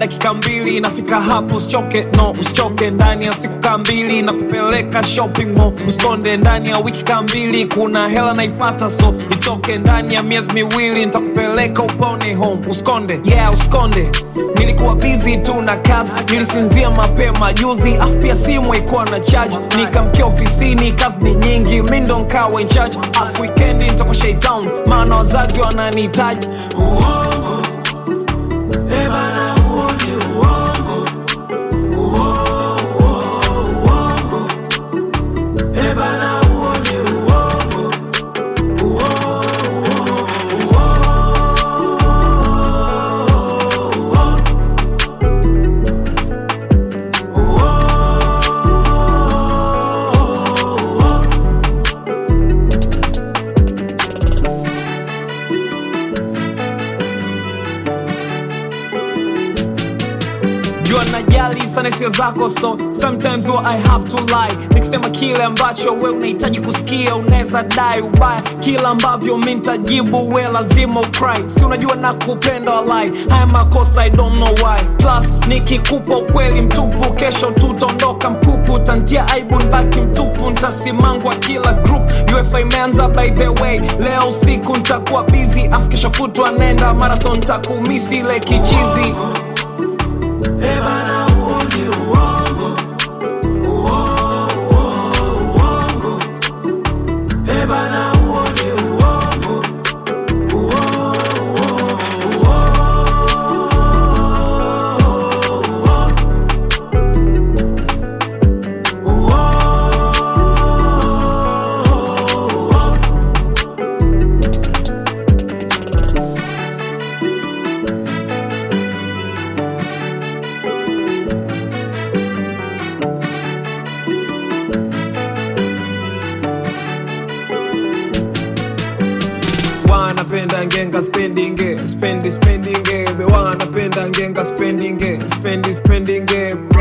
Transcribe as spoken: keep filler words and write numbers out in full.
dakika mbili nafika hapo, usichoke no usichoke, ndani ya siku kambili na kupeleka shopping mall. Uskonde ndani ya wiki kambili kuna hela naipata, so itoke ndani ya miezi miwili nitakupeleka upone home. Uskonde yeah uskonde, nilikuwa busy tu na kazi, nilisinzia mapema juzi, afu pia simu haikuwa na charge, nikamkia ofisini kazi ni nyingi, mimi ndo nikawa in charge, afu weekend nitakuwa shakedown maana wazazi wananihitaji. Uongo, eh bana huo ni uongo. Uongo, uongo, eh bana huo ni uongo. Uongo, najali sana hisia zako, so sometimes what I have to lie. Nikisema kile ambacho we unahitaji kusikia, unaweza dai ubaya. Kila ambavyo mimi nitajibu we lazima ukry. Si unajua nakupenda walai, haya makosa I don't know why. Plus nikikupa ukweli mtupu, kesho tutaondoka mpupu, tantia aibu nibaki mtupu, nitasimangwa kila group. U F A imeanza by the way, leo usiku nitakuwa busy, afu kesho kutwa nenda marathon, nitakumisi ile kichizi. eh bana huo ni uongo. Uongo, uongo, eh bana huo ni uongo. Uongo, wanapenda ngenga spending, spendi spending, be wanapenda ngenga spending, spendi spending.